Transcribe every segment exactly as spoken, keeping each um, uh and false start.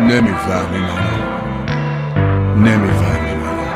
نمیفهمی منو، نمیفهمی منو،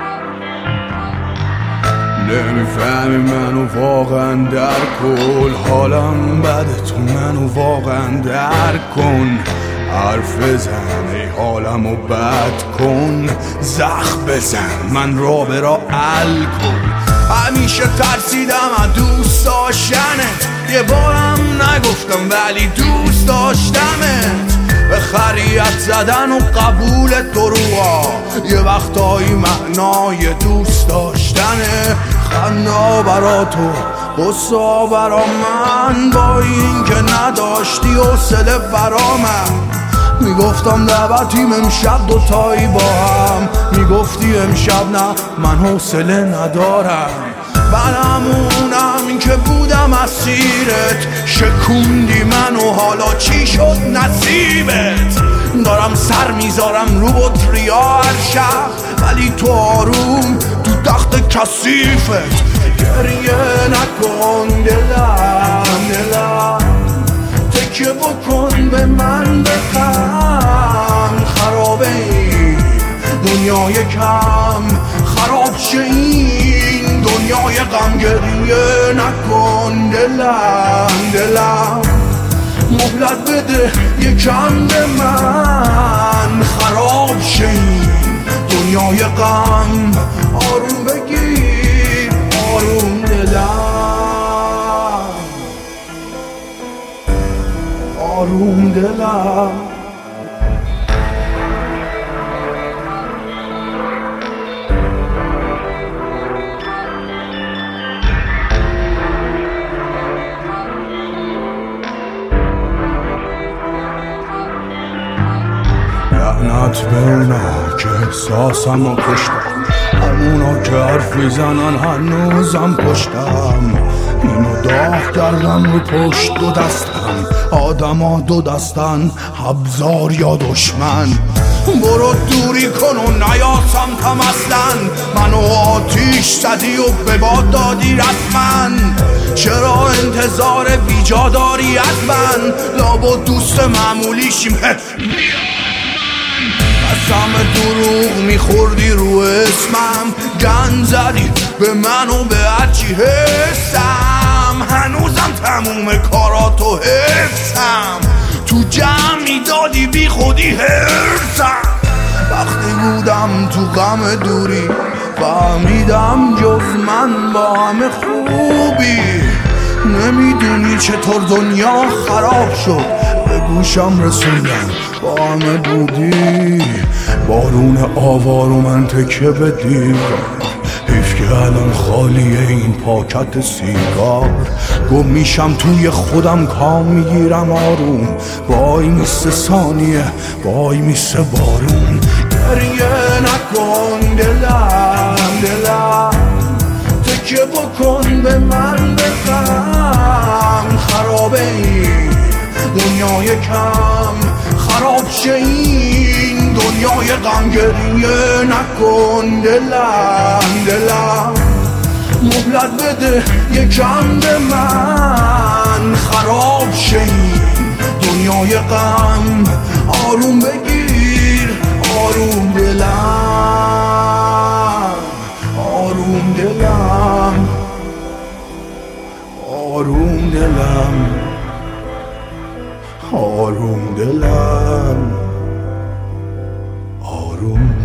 نمیفهمی منو واقعا در کل. حالم بده تو منو واقعا در کن. حرف بزن ای حالمو بد کن. زخم بزن من را برا ال کن. همیشه ترسیدم از دوست داشتنت، یه بارم نگفتم ولی دوست داشتمت. به خریت زدن و قبول دروغا یه وقتایی معنای دوست داشتنه. خنده برا تو غصه برا من، با این که نداشتی حوصله برا من. میگفتم دعوتیم امشب دوتایی با هم، میگفتی امشب نه من حوصله ندارم. منمونم که بودم اسیرت، شکوندی من و حالا چی شد نصیبت. دارم سر میذارم رو بطریا هر شب، ولی تو آروم تو تخت کثیفت. گریه نکن دلم دلم، تکیه بکن به من بخم. خرابه این دنیای کم، خراب شه این دنیای غم. گریه نکن دلم دلم، مهلت بده یکم به من. خراب شه این دنیای غم. آروم بگیر آروم دلم، آروم دلم. لعنت به اونا که احساسم رو کشتم، همونا که حرف میزنن هنوزم پشتم. اینو داغ کردم رو پشت دو دستم، آدم ها دو دستن ابزار یا دشمن. برو دوری کن و نیاسم تم اصلا، منو آتیش زدی و به باد دادی رسما. چرا انتظار بیجا داری از من؟ لابد دوست معمولیشیم. قسم دروغ میخوردی رو اسمم، گند زدی به من و به هرچی حسم. هنوزم تموم کاراتو حفظم، تو جمع میدادی بی خودی حرسم. وقتی بودم تو غم دوری فهمیدم جز من با همه خوبی. نمیدونی چطور دنیا خراب شد، به گوشم رسوندم با همه بودی. بارون آوار و من تکه به دیوار، حیف که الان خالیه این پاکت سیگار. گم میشم توی خودم کام میگیرم آروم، وای میسه ثانیه وای میسه بارون. گریه نکن دلم دلم، تکیه بکن به من بخم. خرابه این دنیای کم، خراب شه این دنیای غم. گریه نکن دلم دلم، مهلت بده یکم به من. خراب شه این دنیای غم. آروم بگیر آروم دلم، آروم دلم، آروم دلم، آروم دلم، آروم